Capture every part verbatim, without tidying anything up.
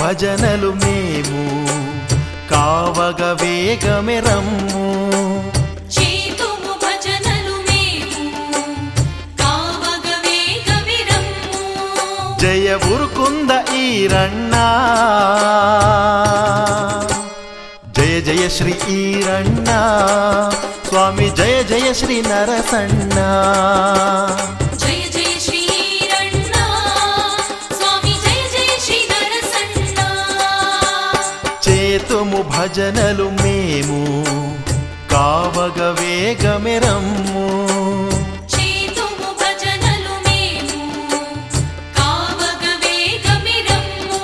భజనలు మేము కావగ వేగమె రమ్ము. చేతుము భజనలు మేము కావగ వేగమె రమ్ము. జయ ఉరుకుంద ఈరన్నా, జయ జయ శ్రీ ఈరన్నా, స్వామి జయ జయ శ్రీ నరసన్నా. జయ జయ శ్రీ ఈరన్నా, స్వామి జయ జయ శ్రీ నరసన్నా. చేతుము భజనలు మేము కావగ వేగమె రమ్ము. చేతుము భజనలు మేము కావగ వేగమె రమ్ము.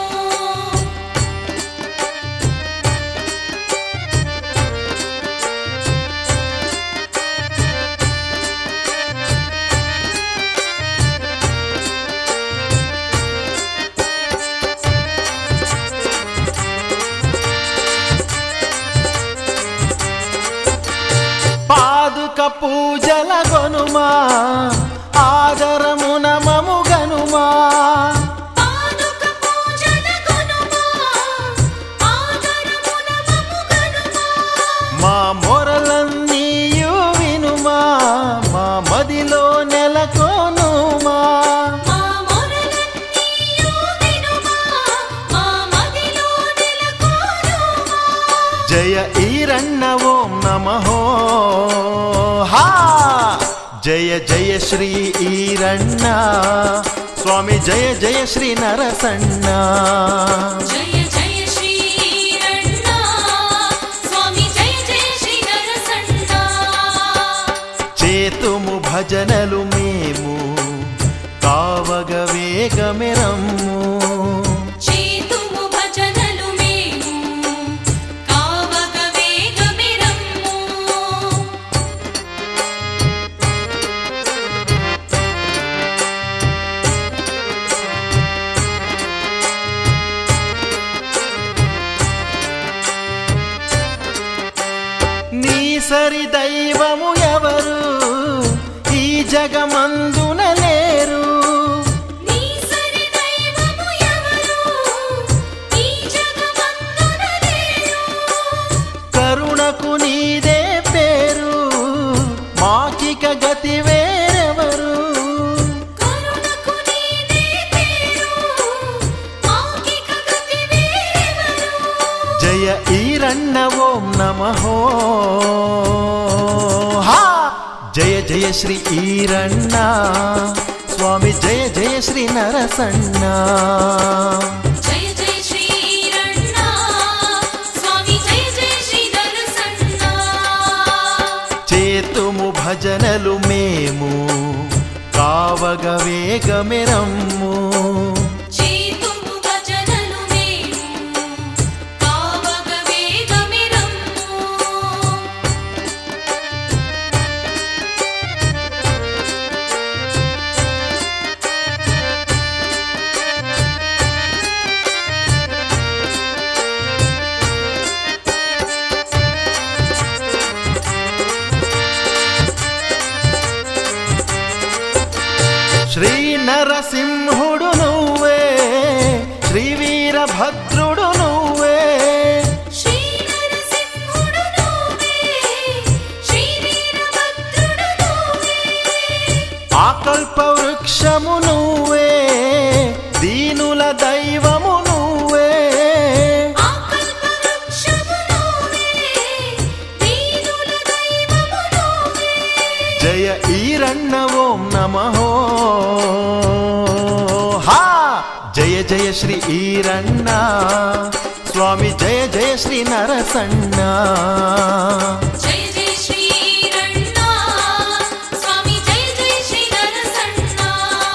పాదుక పూజల గొనుమా, ఆదరమున మము గనుమా. పాదుక పూజల గొనుమా, ఆదరమున మము గనుమా. మా మొరలన్నీయు వినుమా, మా మదిలో నెలకొనుమా. మా మొరలన్నీయు వినుమా, మా మదిలో నెలకొనుమా. జయ ఈరన్న ఓం నమః. హా జయ జయ శ్రీ ఈరన్న, స్వామి జయ జయ శ్రీ నరసన్న. జయ జయ శ్రీ ఈరన్నా, స్వామి జయ జయ శ్రీ నరసన్నా. చేతుము భజనలు మేము కావగ వేగమె రమ్ము. చేతుము భజనలు మేము కావగ వేగమె రమ్ము. నీ సరి దైవము ఎవరు ఈ జగమందున లేరు. నీ సరి దైవము ఎవరు ఈ జగమందున లేరు. కరుణకు నీదే పేరు, మాకిక గతి వేరెవరు. కరుణకు నీదే పేరు, మాకిక గతి వేరెవరు. జయ ఈరన్న ఓం నమః. హా జయ జయ శ్రీ ఈరన్న, స్వామి జయ జయ శ్రీ నరసన్న. జయ జయ శ్రీ ఈరన్నా, స్వామి జయ జయ శ్రీ నరసన్నా. చేతుము భజనలు మేము కావగ వేగమె రమ్ము. చేతుము భజనలు మేము కావగ వేగమె రమ్ము. శ్రీ నరసింహుడు నువ్వే, శ్రీ వీరభద్రుడు నువ్వే. శ్రీ నరసింహుడు నువ్వే, శ్రీ వీరభద్రుడు నువ్వే. ఆకల్ప వృక్షము నువ్వే, దీనుల దైవము నువ్వే. ఆకల్ప వృక్షము నువ్వే, దీనుల దైవము నువ్వే. జయ ఈరన్న ఓం నమః. హా జయ జయ శ్రీ ఈరన్న, స్వామి జయ జయ శ్రీ నరసన్న. జయ జయ శ్రీ ఈరన్నా, స్వామి జయ జయ శ్రీ నరసన్నా.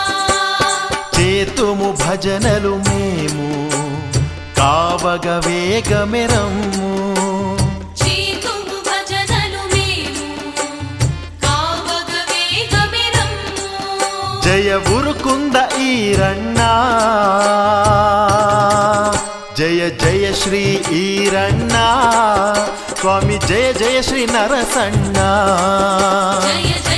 చేతుము భజనలు మేము కావగ వేగమె రమ్ము. చేతుము భజనలు మేము కావగ వేగమె రమ్ము. జయ ఉరుకుంద ఈరన్నా, జయ జయ శ్రీ ఈరన్నా, స్వామి జయ జయ శ్రీ నరసన్నా. జయ